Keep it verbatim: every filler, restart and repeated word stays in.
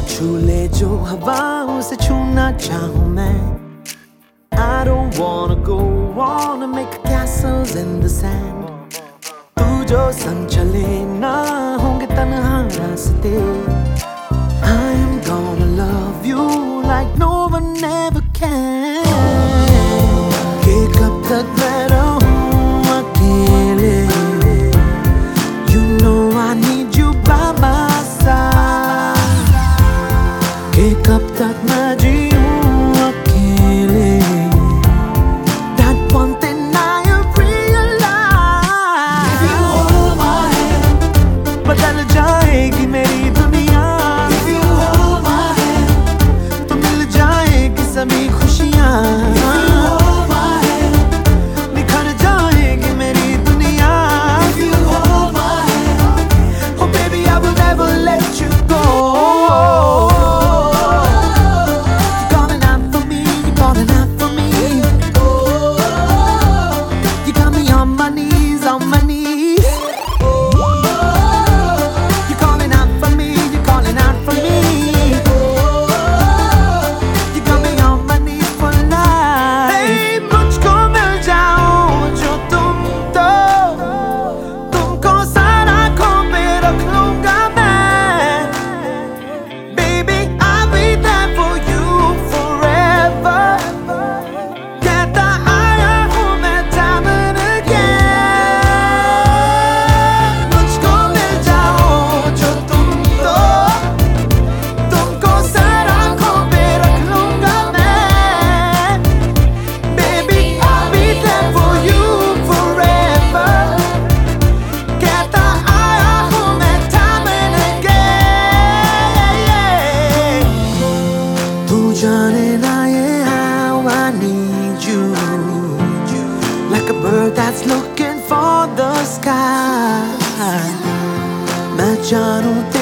छू ले जो हवाओं से छूना चाहूं मैं. I don't wanna go on and make castles in the sand. तू जो संग चले ना होंगे तन्हा रास्ते. I am gonna love you like no one ever can. कि कब तक मैं रहूं अकेले. You know I need you by my side. कि कब तक मैं जीऊं अकेले. That one thing I have realized. If you hold my hand, बदल जाएगी मेरी दुनिया. If you hold my hand, तो मिल जाएगी सभी खुशियाँ. If you hold my hand, निखर जाएगी मेरी दुनिया. If you hold my hand, oh baby I will never let you go. You're calling out for me, you're calling out for me. You got me on my knees, on my knees. You're calling out for me, you're calling out for me. You got me on my knees for life. Hey, मुझको मिल जाओ जो तुम तो. तुमको सारा खो पे रख लूंगा मैं. Baby I'll be there for you forever. कहता आया हूँ मैं time and again. मुझको मिल जाओ जो तुम तो. तुमको सारा खो पे रख लूंगा मैं. Baby I'll be there for you forever. कहता आया हूँ मैं time and again. तू जाने ना ये how I need you. Like a bird that's looking for the sky. मैं जानूं